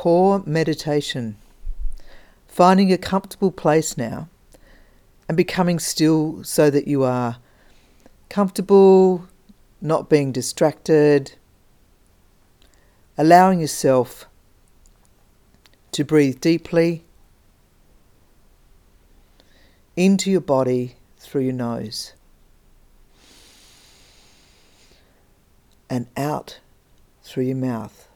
core meditation, finding a comfortable place now and becoming still so that you are comfortable, not being distracted, allowing yourself to breathe deeply into your body through your nose and out through your mouth.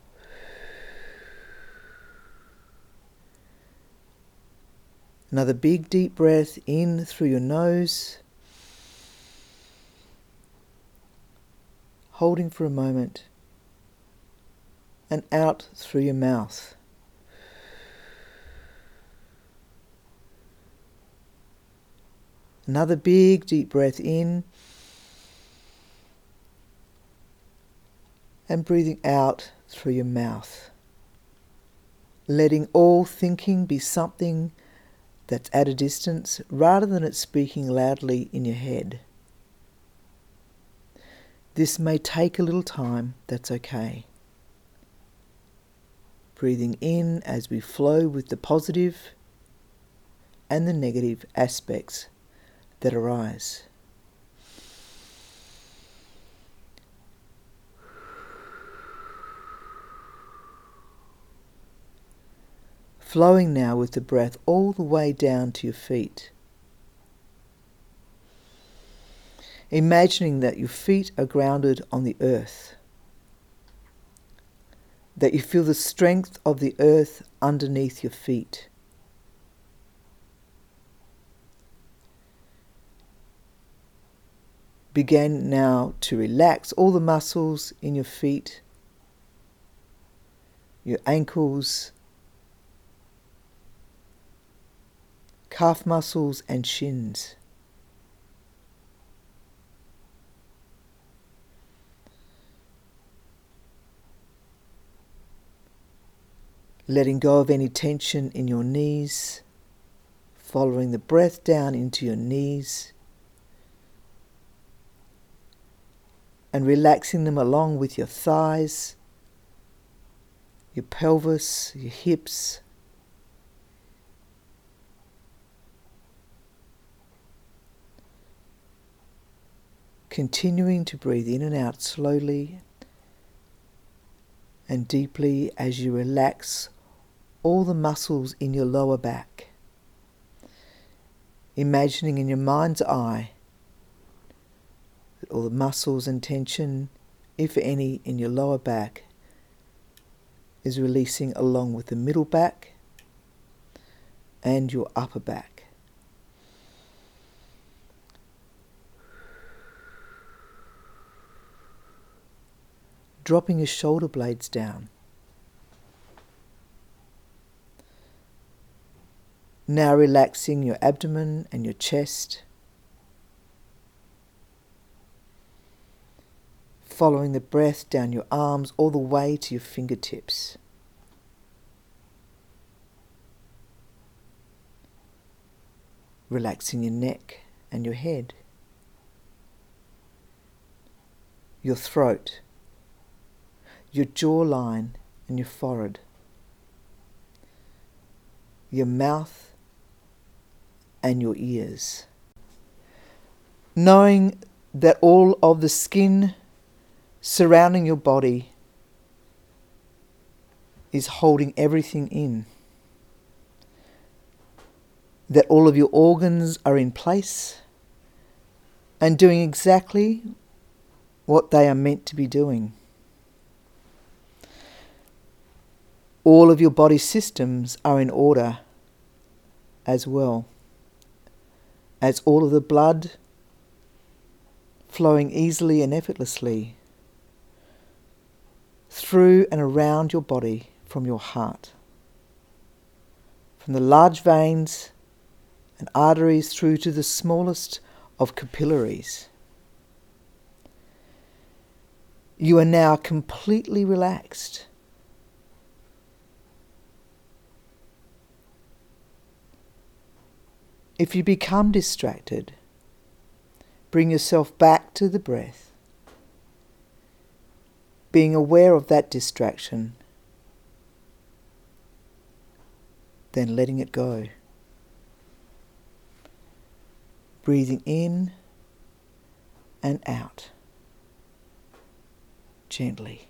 Another big deep breath in through your nose, holding for a moment, and out through your mouth. Another big deep breath in and breathing out through your mouth. Letting all thinking be something that's at a distance rather than it speaking loudly in your head. This may take a little time, that's okay. Breathing in as we flow with the positive and the negative aspects that arise. Flowing now with the breath all the way down to your feet. Imagining that your feet are grounded on the earth. That you feel the strength of the earth underneath your feet. Begin now to relax all the muscles in your feet, your ankles, calf muscles and shins. Letting go of any tension in your knees, following the breath down into your knees and relaxing them along with your thighs, your pelvis, your hips. Continuing to breathe in and out slowly and deeply as you relax all the muscles in your lower back. Imagining in your mind's eye that all the muscles and tension, if any, in your lower back is releasing along with the middle back and your upper back. Dropping your shoulder blades down. Now relaxing your abdomen and your chest. Following the breath down your arms all the way to your fingertips. Relaxing your neck and your head. Your throat. Your jawline and your forehead, your mouth and your ears. Knowing that all of the skin surrounding your body is holding everything in. That all of your organs are in place and doing exactly what they are meant to be doing. All of your body systems are in order as well, as all of the blood flowing easily and effortlessly through and around your body from your heart, from the large veins and arteries through to the smallest of capillaries. You are now completely relaxed. If you become distracted, bring yourself back to the breath, being aware of that distraction then letting it go. Breathing in and out gently.